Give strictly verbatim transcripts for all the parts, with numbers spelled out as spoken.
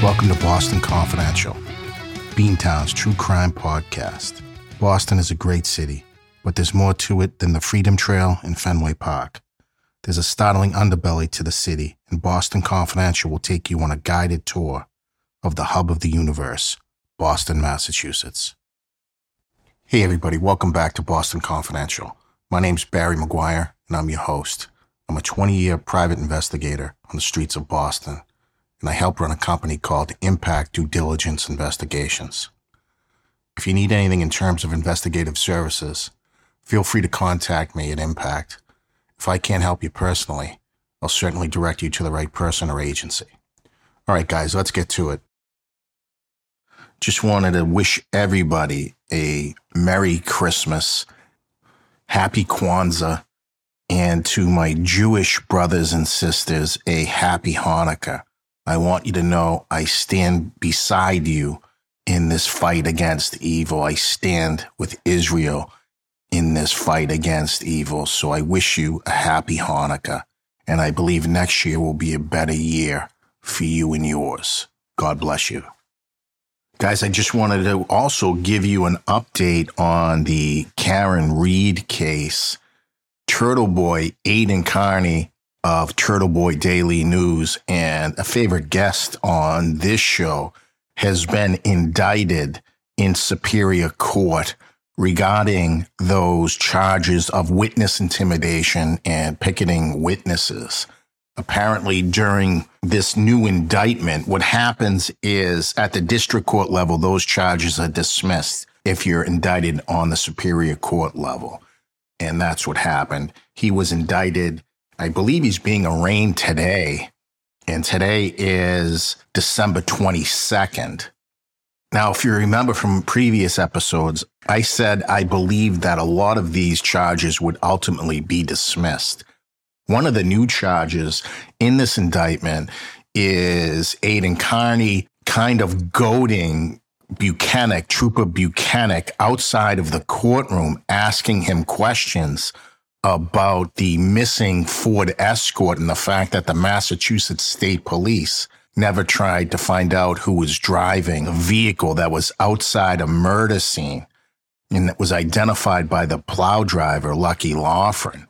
Welcome to Boston Confidential, Beantown's true crime podcast. Boston is a great city, but there's more to it than the Freedom Trail and Fenway Park. There's a startling underbelly to the city, and Boston Confidential will take you on a guided tour of the hub of the universe, Boston, Massachusetts. Hey everybody, welcome back to Boston Confidential. My name's Barry McGuire, and I'm your host. I'm a twenty-year private investigator on the streets of Boston, and I help run a company called Impact Due Diligence Investigations. If you need anything in terms of investigative services, feel free to contact me at Impact. If I can't help you personally, I'll certainly direct you to the right person or agency. All right, guys, let's get to it. Just wanted to wish everybody a Merry Christmas, Happy Kwanzaa, and to my Jewish brothers and sisters, a Happy Hanukkah. I want you to know I stand beside you in this fight against evil. I stand with Israel in this fight against evil. So I wish you a happy Hanukkah. And I believe next year will be a better year for you and yours. God bless you. Guys, I just wanted to also give you an update on the Karen Read case. Turtle Boy Aidan Kearney of Turtle Boy Daily News and a favorite guest on this show has been indicted in Superior Court regarding those charges of witness intimidation and picketing witnesses. Apparently, during this new indictment, what happens is at the district court level, those charges are dismissed if you're indicted on the Superior Court level. And that's what happened. He was indicted. I believe he's being arraigned today, and today is December twenty-second. Now, if you remember from previous episodes, I said I believe that a lot of these charges would ultimately be dismissed. One of the new charges in this indictment is Aidan Kearney kind of goading Buchanan, Trooper Buchanan, outside of the courtroom, asking him questions about the missing Ford Escort and the fact that the Massachusetts State Police never tried to find out who was driving a vehicle that was outside a murder scene and that was identified by the plow driver, Lucky Lawford.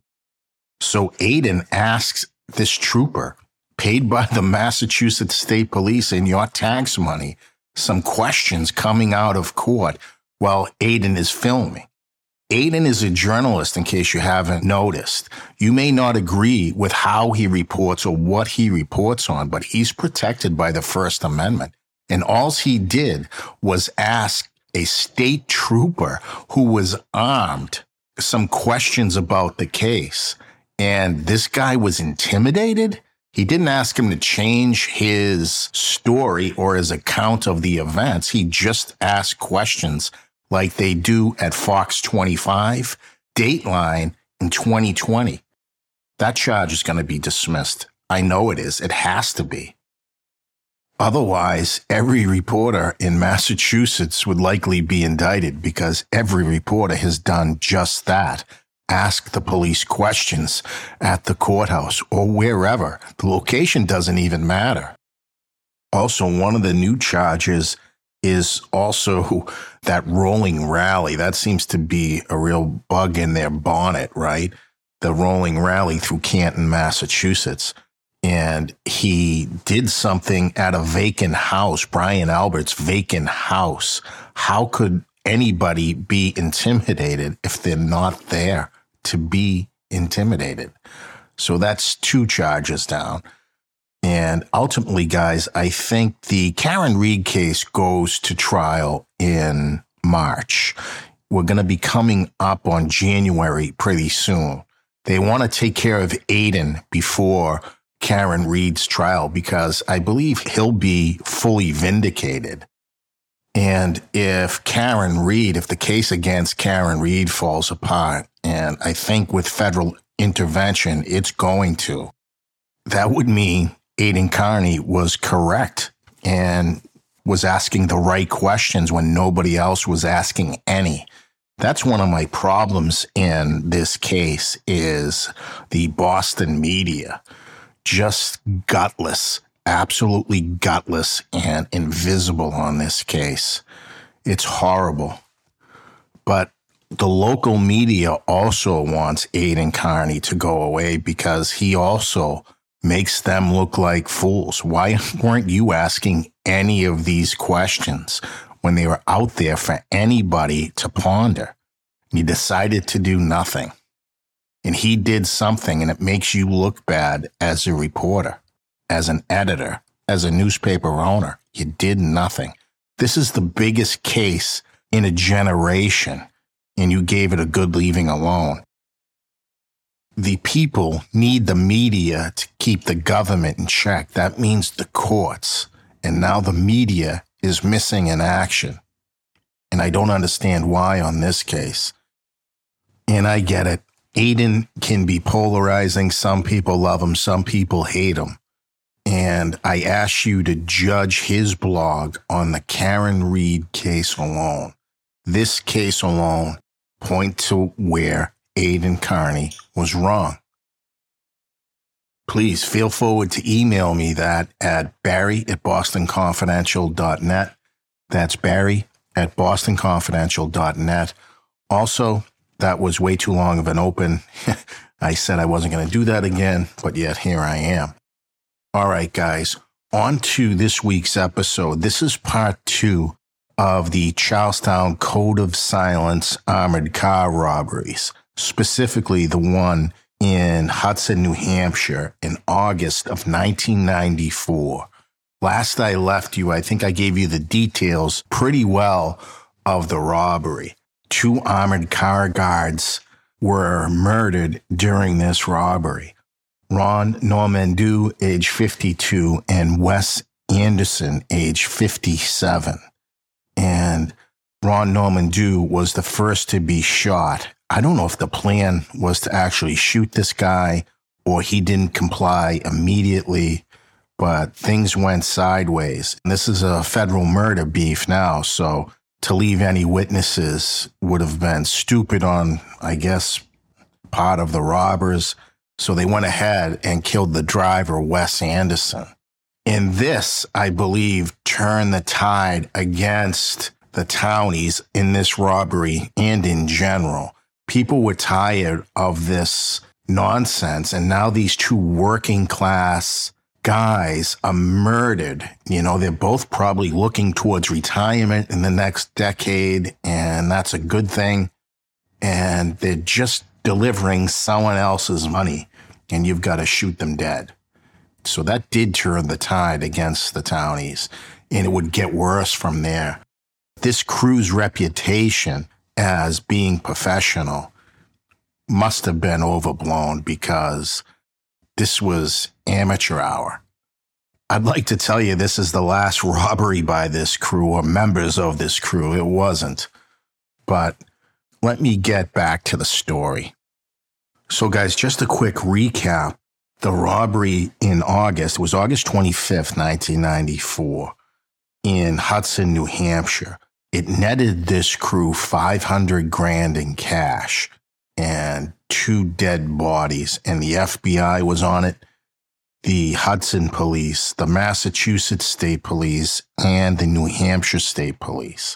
So Aidan asks this trooper, paid by the Massachusetts State Police in your tax money, some questions coming out of court while Aidan is filming. Aidan is a journalist, in case you haven't noticed. You may not agree with how he reports or what he reports on, but he's protected by the First Amendment. And all he did was ask a state trooper who was armed some questions about the case. And this guy was intimidated. He didn't ask him to change his story or his account of the events. He just asked questions like they do at Fox twenty-five, Dateline in twenty twenty. That charge is going to be dismissed. I know it is. It has to be. Otherwise, every reporter in Massachusetts would likely be indicted because every reporter has done just that. Ask the police questions at the courthouse or wherever. The location doesn't even matter. Also, one of the new charges is also that rolling rally. That seems to be a real bug in their bonnet, right? The rolling rally through Canton, Massachusetts. And he did something at a vacant house, Brian Albert's vacant house. How could anybody be intimidated if they're not there to be intimidated? So that's two charges down. And ultimately, guys, I think the Karen Read case goes to trial in March. We're going to be coming up on January pretty soon. They want to take care of Aidan before Karen Read's trial because I believe he'll be fully vindicated. And if Karen Read, if the case against Karen Read falls apart, and I think with federal intervention, it's going to, that would mean Aidan Kearney was correct and was asking the right questions when nobody else was asking any. That's one of my problems in this case is the Boston media. Just gutless absolutely gutless and invisible on this case. It's horrible. But the local media also wants Aidan Kearney to go away because he also makes them look like fools. Why weren't you asking any of these questions when they were out there for anybody to ponder? You decided to do nothing. And he did something, and it makes you look bad as a reporter, as an editor, as a newspaper owner. You did nothing. This is the biggest case in a generation, and you gave it a good leaving alone. The people need the media to keep the government in check. That means the courts. And now the media is missing in action. And I don't understand why on this case. And I get it. Aidan can be polarizing. Some people love him. Some people hate him. And I ask you to judge his blog on the Karen Read case alone. This case alone point to where Aidan Kearney was wrong. Please feel forward to email me that at barry at boston confidential dot net. That's Barry at boston confidential dot net. Also, that was way too long of an open. I said I wasn't going to do that again, but yet here I am. All right, guys, on to this week's episode. This is part two of the Charlestown Code of Silence armored car robberies, specifically the one in Hudson, New Hampshire in August of nineteen ninety-four. Last I left you, I think I gave you the details pretty well of the robbery. Two armored car guards were murdered during this robbery. Ron Normandou, age fifty-two, and Wes Anderson, age fifty-seven. And Ron Normandou was the first to be shot. I don't know if the plan was to actually shoot this guy or he didn't comply immediately, but things went sideways. And this is a federal murder beef now, so to leave any witnesses would have been stupid on, I guess, part of the robbers. So they went ahead and killed the driver, Wes Anderson. And this, I believe, turned the tide against the townies in this robbery and in general. People were tired of this nonsense, and now these two working class guys are murdered. You know, they're both probably looking towards retirement in the next decade, and that's a good thing. And they're just delivering someone else's money, and you've got to shoot them dead. So that did turn the tide against the townies, and it would get worse from there. This crew's reputation as being professional must have been overblown because this was amateur hour. I'd like to tell you this is the last robbery by this crew or members of this crew. It wasn't. But let me get back to the story. So guys, just a quick recap. The robbery in August, it was August twenty-fifth, nineteen ninety-four, in Hudson, New Hampshire. It netted this crew five hundred grand in cash and two dead bodies, and the F B I was on it, the Hudson Police, the Massachusetts State Police, and the New Hampshire State Police.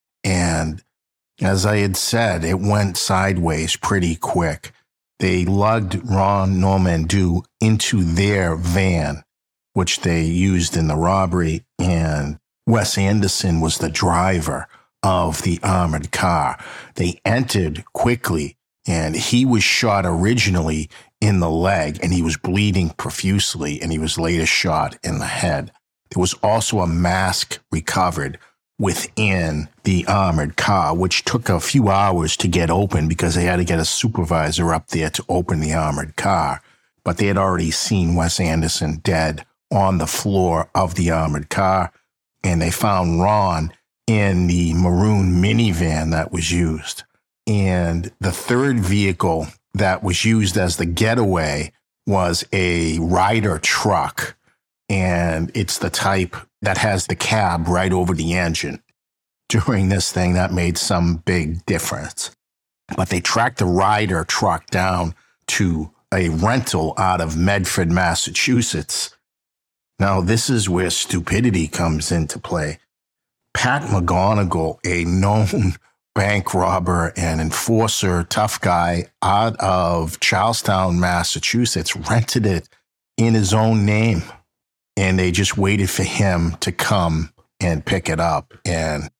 And as I had said, it went sideways pretty quick. They lugged Ron Normandou into their van, which they used in the robbery, and Wes Anderson was the driver of the armored car. They entered quickly, and he was shot originally in the leg, and he was bleeding profusely, and he was later shot in the head. There was also a mask recovered within the armored car, which took a few hours to get open because they had to get a supervisor up there to open the armored car. But they had already seen Wes Anderson dead on the floor of the armored car, and they found Ron in the maroon minivan that was used. And the third vehicle that was used as the getaway was a Ryder truck, and it's the type that has the cab right over the engine. During this thing, that made some big difference. But they tracked the Ryder truck down to a rental out of Medford, Massachusetts, Now, this is where stupidity comes into play. Pat McGonigal, a known bank robber and enforcer, tough guy out of Charlestown, Massachusetts, rented it in his own name. And they just waited for him to come and pick it up. And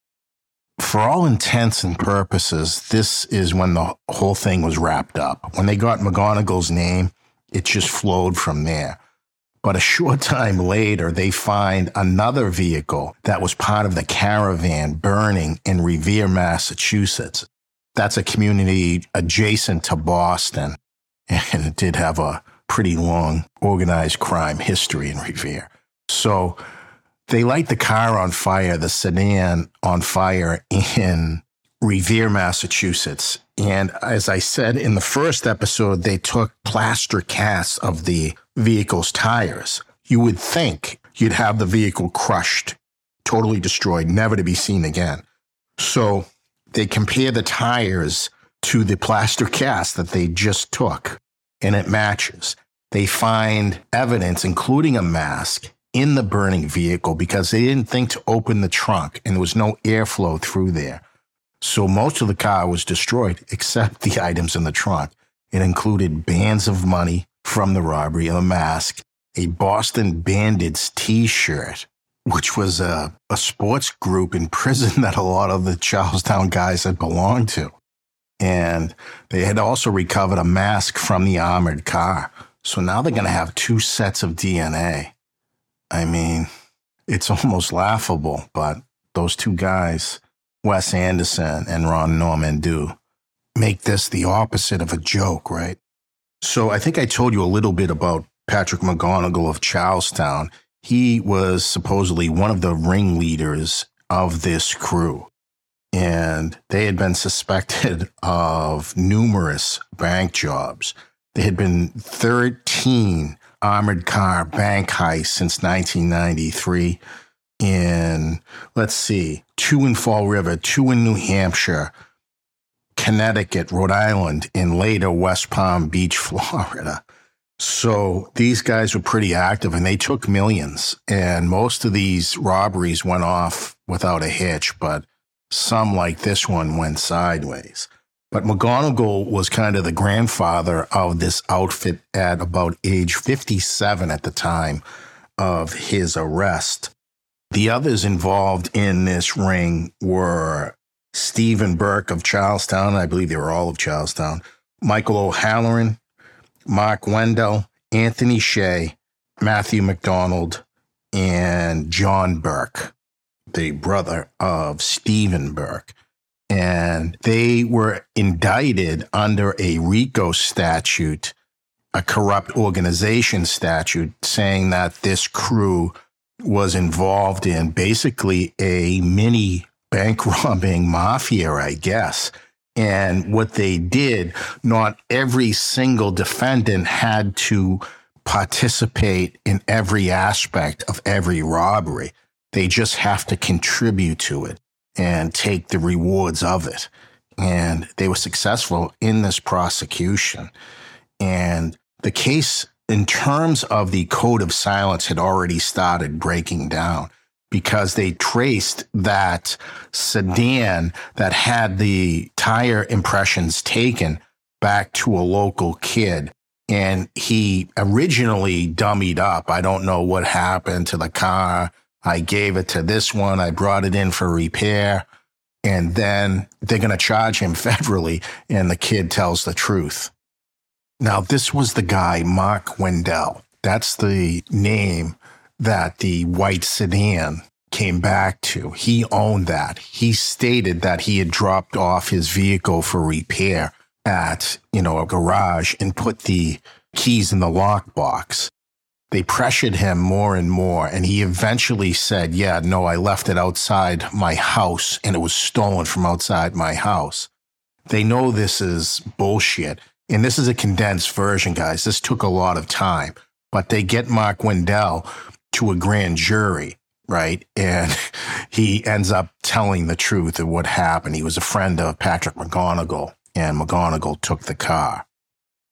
for all intents and purposes, this is when the whole thing was wrapped up. When they got McGonigal's name, it just flowed from there. But a short time later, they find another vehicle that was part of the caravan burning in Revere, Massachusetts. That's a community adjacent to Boston, and it did have a pretty long organized crime history in Revere. So they light the car on fire, the sedan on fire in Revere, Massachusetts. And as I said in the first episode, they took plaster casts of the vehicle's tires. You would think you'd have the vehicle crushed, totally destroyed, never to be seen again. So they compare the tires to the plaster cast that they just took, and it matches. They find evidence, including a mask, in the burning vehicle because they didn't think to open the trunk, and there was no airflow through there. So most of the car was destroyed except the items in the trunk. It included bands of money from the robbery, a mask, a Boston Bandits t-shirt, which was a, a sports group in prison that a lot of the Charlestown guys had belonged to. And they had also recovered a mask from the armored car. So now they're going to have two sets of D N A. I mean, it's almost laughable, but those two guys, Wes Anderson and Ron Normandeau, make this the opposite of a joke, right? So I think I told you a little bit about Patrick McGonigal of Charlestown. He was supposedly one of the ringleaders of this crew, and they had been suspected of numerous bank jobs. There had been thirteen armored car bank heists since nineteen ninety-three in, let's see, two in Fall River, two in New Hampshire, Connecticut, Rhode Island, and later West Palm Beach, Florida. So these guys were pretty active, and they took millions. And most of these robberies went off without a hitch, but some like this one went sideways. But McGonigal was kind of the grandfather of this outfit at about age fifty-seven at the time of his arrest. The others involved in this ring were Stephen Burke of Charlestown. I believe they were all of Charlestown. Michael O'Halloran, Mark Wendell, Anthony Shea, Matthew McDonald, and John Burke, the brother of Stephen Burke. And they were indicted under a RICO statute, a corrupt organization statute, saying that this crew was involved in basically a mini bank robbing mafia, I guess. And what they did, not every single defendant had to participate in every aspect of every robbery. They just have to contribute to it and take the rewards of it. And they were successful in this prosecution. And the case, in terms of the code of silence, had already started breaking down because they traced that sedan that had the tire impressions taken back to a local kid. And he originally dummied up. I don't know what happened to the car. I gave it to this one. I brought it in for repair. And then they're going to charge him federally. And the kid tells the truth. Now, this was the guy, Mark Wendell. That's the name that the white sedan came back to. He owned that. He stated that he had dropped off his vehicle for repair at, you know, a garage and put the keys in the lockbox. They pressured him more and more, and he eventually said, yeah, no, I left it outside my house, and it was stolen from outside my house. They know this is bullshit, and this is a condensed version, guys. This took a lot of time, but they get Mark Wendell to a grand jury, right? And he ends up telling the truth of what happened. He was a friend of Patrick McGonigal, and McGonigal took the car.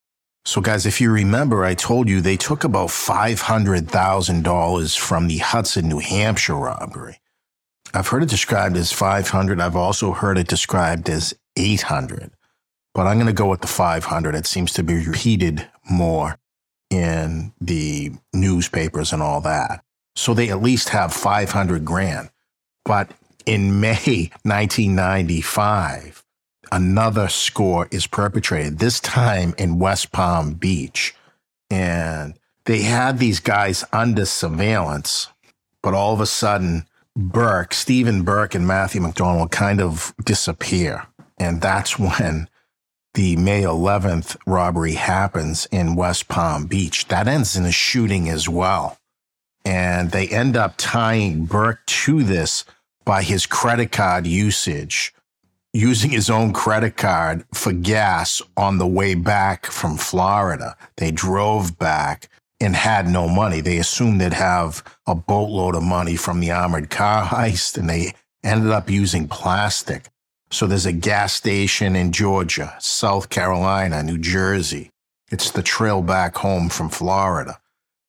So guys, if you remember, I told you they took about five hundred thousand dollars from the Hudson, New Hampshire robbery. I've heard it described as five hundred. I've also heard it described as eight hundred. But I'm going to go with the five hundred. It seems to be repeated more in the newspapers and all that. So they at least have five hundred grand. But in May nineteen ninety-five, another score is perpetrated, this time in West Palm Beach. And they had these guys under surveillance, but all of a sudden, Burke, Stephen Burke and Matthew McDonald kind of disappear. And that's when the May eleventh robbery happens in West Palm Beach. That ends in a shooting as well. And they end up tying Burke to this by his credit card usage, using his own credit card for gas on the way back from Florida. They drove back and had no money. They assumed they'd have a boatload of money from the armored car heist, and they ended up using plastic. So there's a gas station in Georgia, South Carolina, New Jersey. It's the trail back home from Florida.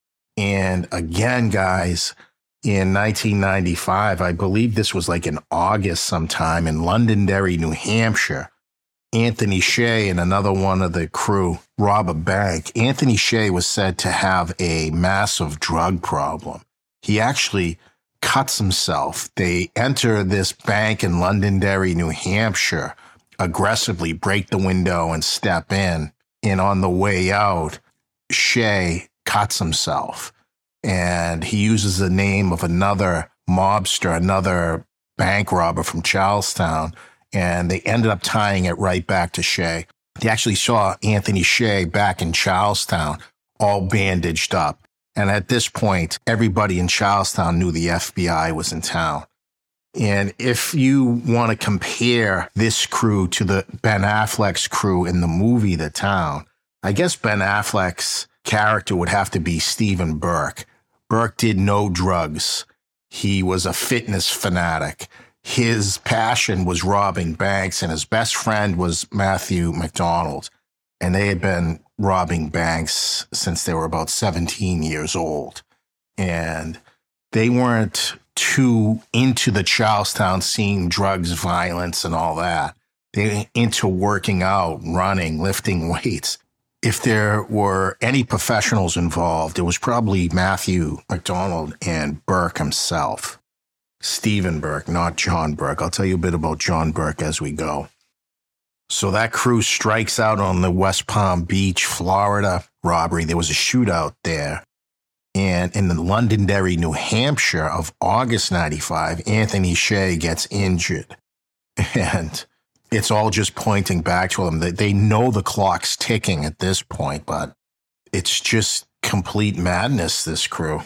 And again, guys, in nineteen ninety-five, I believe this was like in August sometime, in Londonderry, New Hampshire, Anthony Shea and another one of the crew rob a bank. Anthony Shea was said to have a massive drug problem. He actually cuts himself. They enter this bank in Londonderry, New Hampshire, aggressively break the window and step in. And on the way out, Shea cuts himself. And he uses the name of another mobster, another bank robber from Charlestown, and they ended up tying it right back to Shea. They actually saw Anthony Shea back in Charlestown, all bandaged up. And at this point, everybody in Charlestown knew the F B I was in town. And if you want to compare this crew to the Ben Affleck's crew in the movie The Town, I guess Ben Affleck's character would have to be Stephen Burke. Burke did no drugs. He was a fitness fanatic. His passion was robbing banks, and his best friend was Matthew McDonald. And they had been robbing banks since they were about seventeen years old. And they weren't too into the Charlestown scene, drugs, violence, and all that. They were into working out, running, lifting weights. If there were any professionals involved, it was probably Matthew McDonald and Burke himself. Stephen Burke, not John Burke. I'll tell you a bit about John Burke as we go. So that crew strikes out on the West Palm Beach, Florida robbery. There was a shootout there. And in the Londonderry, New Hampshire of August ninety-five, Anthony Shea gets injured. And it's all just pointing back to them. They know the clock's ticking at this point, but it's just complete madness, this crew.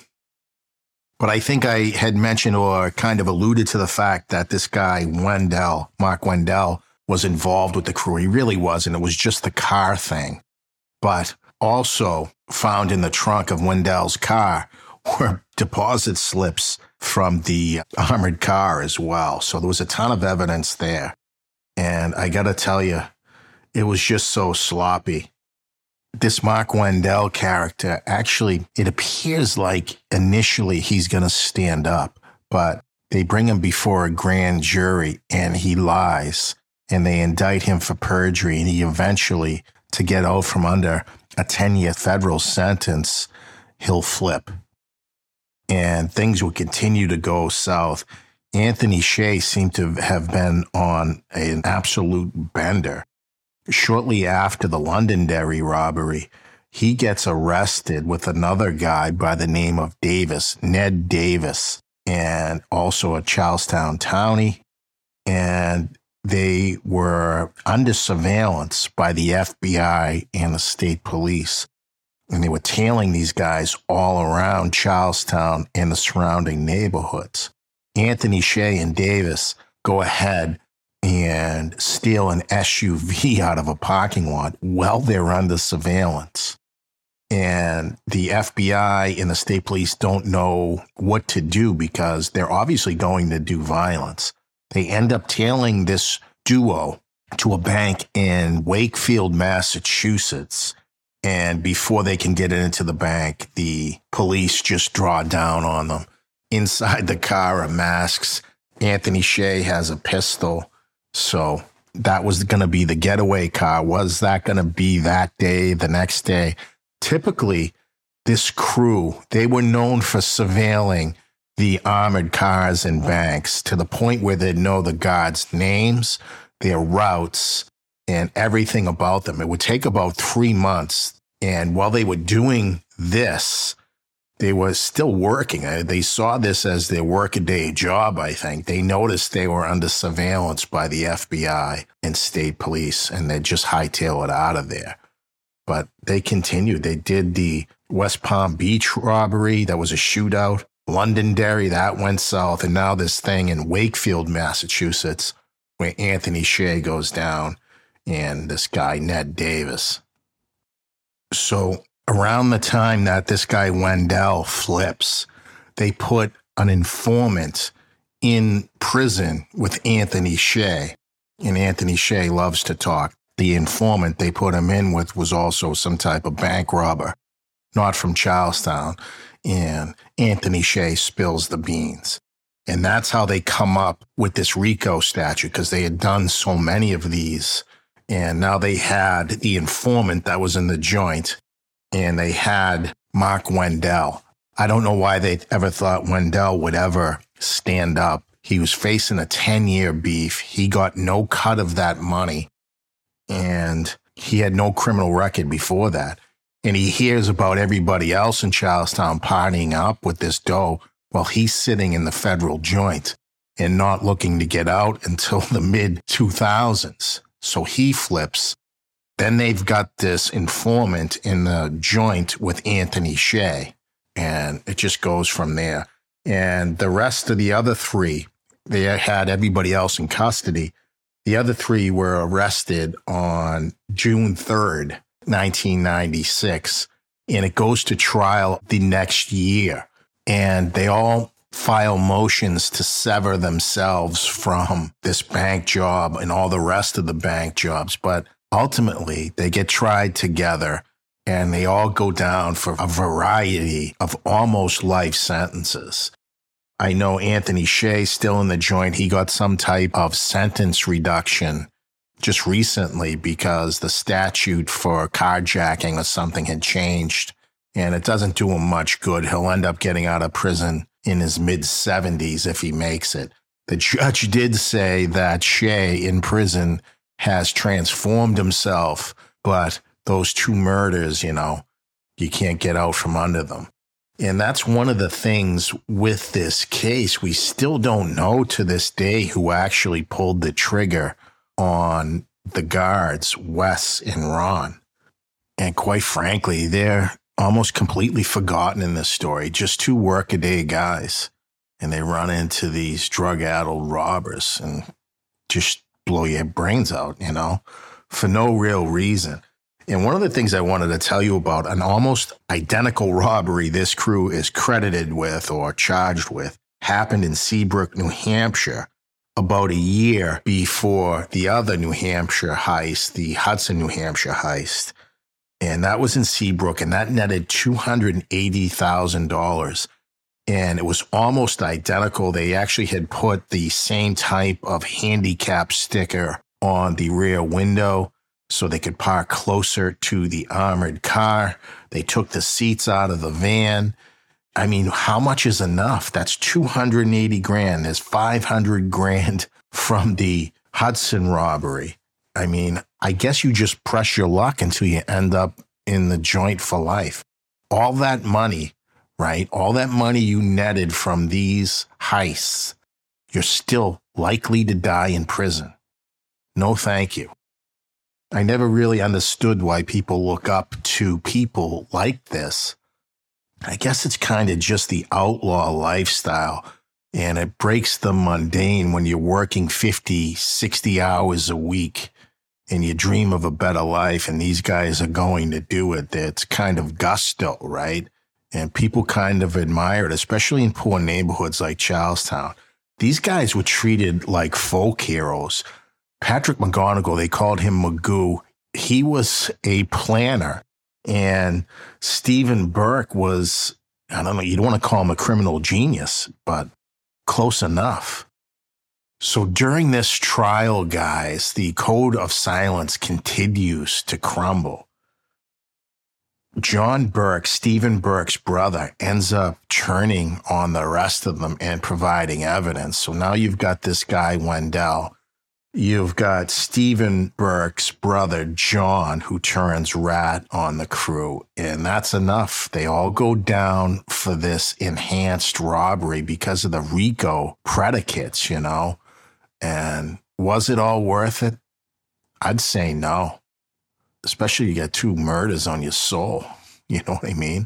But I think I had mentioned or kind of alluded to the fact that this guy, Wendell, Mark Wendell, was involved with the crew. He really wasn't. It was just the car thing. But also found in the trunk of Wendell's car were deposit slips from the armored car as well. So there was a ton of evidence there. And I got to tell you, it was just so sloppy. This Mark Wendell character, actually, it appears like initially he's going to stand up, but they bring him before a grand jury and he lies and they indict him for perjury. And he eventually, to get out from under a ten-year federal sentence, he'll flip. And things will continue to go south. Anthony Shea seemed to have been on an absolute bender. Shortly after the Londonderry robbery, he gets arrested with another guy by the name of Davis, Ned Davis, and also a Charlestown townie. And they were under surveillance by the F B I and the state police. And they were tailing these guys all around Charlestown and the surrounding neighborhoods. Anthony Shea and Davis go ahead and steal an S U V out of a parking lot while they're under surveillance. And the F B I and the state police don't know what to do because they're obviously going to do violence. They end up tailing this duo to a bank in Wakefield, Massachusetts. And before they can get into the bank, the police just draw down on them. Inside the car are masks. Anthony Shea has a pistol. So that was going to be the getaway car. Was that going to be that day, the next day? Typically, this crew, they were known for surveilling the armored cars and banks to the point where they'd know the guards' names, their routes, and everything about them. It would take about three months. And while they were doing this, they were still working. They saw this as their workaday job, I think. They noticed they were under surveillance by the F B I and state police, and they just hightailed it out of there. But they continued. They did the West Palm Beach robbery. That was a shootout. Londonderry, that went south. And now this thing in Wakefield, Massachusetts, where Anthony Shea goes down and this guy, Ned Davis. So around the time that this guy Wendell flips, they put an informant in prison with Anthony Shea. And Anthony Shea loves to talk. The informant they put him in with was also some type of bank robber, not from Charlestown. And Anthony Shea spills the beans. And that's how they come up with this RICO statute, because they had done so many of these. And now they had the informant that was in the joint, and they had Mark Wendell. I don't know why they ever thought Wendell would ever stand up. He was facing a ten-year beef. He got no cut of that money, and he had no criminal record before that. And he hears about everybody else in Charlestown partying up with this dough while he's sitting in the federal joint and not looking to get out until the mid two thousands. So he flips. Then they've got this informant in the joint with Anthony Shea, and it just goes from there. And the rest of the other three, they had everybody else in custody. The other three were arrested on June third, nineteen ninety-six, and it goes to trial the next year. And they all file motions to sever themselves from this bank job and all the rest of the bank jobs. But ultimately, they get tried together, and they all go down for a variety of almost life sentences. I know Anthony Shea still in the joint. He got some type of sentence reduction just recently because the statute for carjacking or something had changed, and it doesn't do him much good. He'll end up getting out of prison in his mid-seventies if he makes it. The judge did say that Shea in prison has transformed himself, but those two murders, you know, you can't get out from under them. And that's one of the things with this case. We still don't know to this day who actually pulled the trigger on the guards, Wes and Ron. And quite frankly, they're almost completely forgotten in this story. Just two workaday guys. And they run into these drug-addled robbers and just blow your brains out, you know, for no real reason. And one of the things I wanted to tell you about, an almost identical robbery this crew is credited with or charged with, happened in Seabrook, New Hampshire, about a year before the other New Hampshire heist, the Hudson, New Hampshire heist. And that was in Seabrook, and that netted two hundred eighty thousand dollars. And it was almost identical. They actually had put the same type of handicap sticker on the rear window so they could park closer to the armored car. They took the seats out of the van. I mean, how much is enough? That's two hundred eighty grand. There's five hundred grand from the Hudson robbery. I mean, I guess you just press your luck until you end up in the joint for life. All that money, right? All that money you netted from these heists, you're still likely to die in prison. No, thank you. I never really understood why people look up to people like this. I guess it's kind of just the outlaw lifestyle, and it breaks the mundane when you're working fifty, sixty hours a week and you dream of a better life, and these guys are going to do it. It's kind of gusto, right? And people kind of admire it, especially in poor neighborhoods like Charlestown. These guys were treated like folk heroes. Patrick McGonigal, they called him Magoo. He was a planner And Stephen Burke was, I don't know, you don't want to call him a criminal genius, but close enough. So during this trial, guys, the code of silence continues to crumble. John Burke, Stephen Burke's brother, ends up turning on the rest of them and providing evidence. So now you've got this guy, Wendell. You've got Stephen Burke's brother, John, who turns rat on the crew. And that's enough. They all go down for this enhanced robbery because of the RICO predicates, you know. And was it all worth it? I'd say no. Especially you get two murders on your soul. You know what I mean?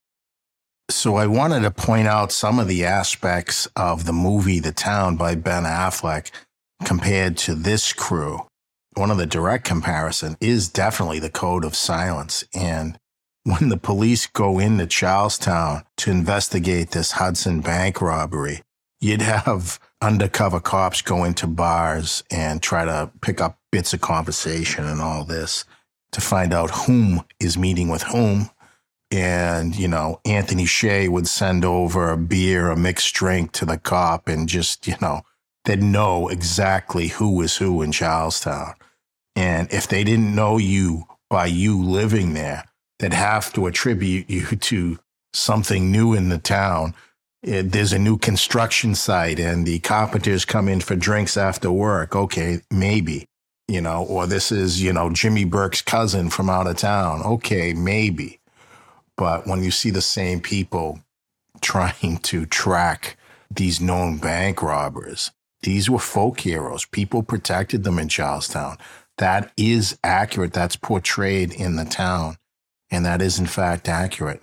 So I wanted to point out some of the aspects of the movie The Town by Ben Affleck compared to this crew. One of the direct comparison is definitely the Code of Silence. And when the police go into Charlestown to investigate this Hudson Bank robbery, you'd have undercover cops go into bars and try to pick up bits of conversation and all this to find out whom is meeting with whom. And, you know, Anthony Shea would send over a beer, a mixed drink to the cop and just, you know, they'd know exactly who is who in Charlestown. And if they didn't know you by you living there, they'd have to attribute you to something new in the town. It, there's a new construction site and the carpenters come in for drinks after work. Okay, maybe. You know, or this is, you know, Jimmy Burke's cousin from out of town. Okay, maybe. But when you see the same people trying to track these known bank robbers, these were folk heroes. People protected them in Charlestown. That is accurate. That's portrayed in The Town. And that is, in fact, accurate.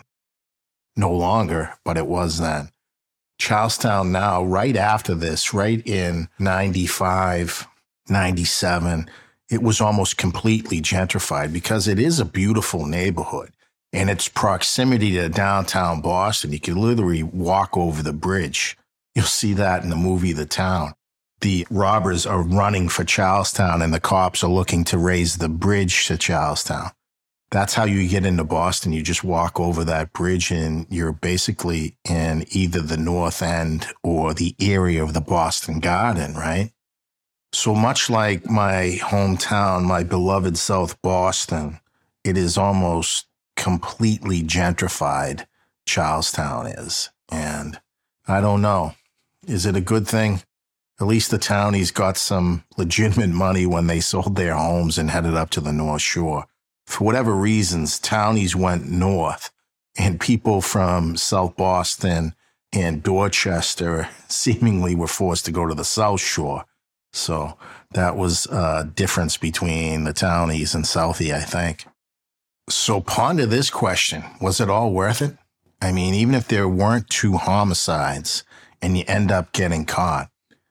No longer, but it was then. Charlestown now, right after this, right in ninety-five, ninety-seven, it was almost completely gentrified because it is a beautiful neighborhood. And its proximity to downtown Boston, you could literally walk over the bridge. You'll see that in the movie The Town. The robbers are running for Charlestown and the cops are looking to raise the bridge to Charlestown. That's how you get into Boston. You just walk over that bridge and you're basically in either the North End or the area of the Boston Garden, right? So much like my hometown, my beloved South Boston, it is almost completely gentrified. Charlestown is. And I don't know. Is it a good thing? At least the townies got some legitimate money when they sold their homes and headed up to the North Shore. For whatever reasons, townies went north, and people from South Boston and Dorchester seemingly were forced to go to the South Shore. So that was a difference between the townies and Southie, I think. So ponder this question. Was it all worth it? I mean, even if there weren't two homicides and you end up getting caught,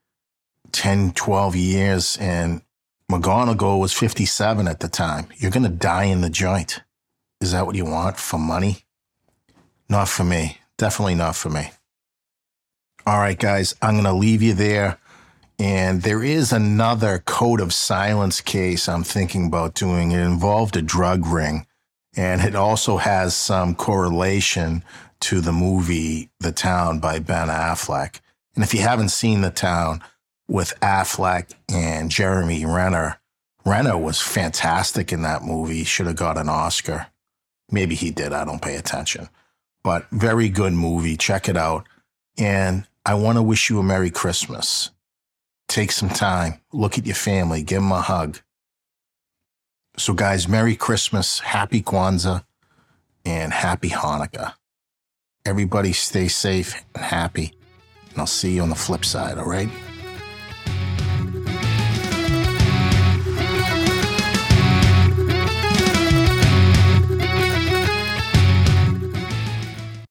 ten, twelve years, and McGonagall was fifty-seven at the time. You're going to die in the joint. Is that what you want for money? Not for me. Definitely not for me. All right, guys, I'm going to leave you there. And there is another Code of Silence case I'm thinking about doing. It involved a drug ring, and it also has some correlation to the movie The Town by Ben Affleck. And if you haven't seen The Town, with Affleck and Jeremy Renner. Renner was fantastic in that movie. Should have got an Oscar. Maybe he did. I don't pay attention. But very good movie. Check it out. And I want to wish you a Merry Christmas. Take some time. Look at your family. Give them a hug. So guys, Merry Christmas, Happy Kwanzaa, and Happy Hanukkah. Everybody stay safe and happy. And I'll see you on the flip side, all right?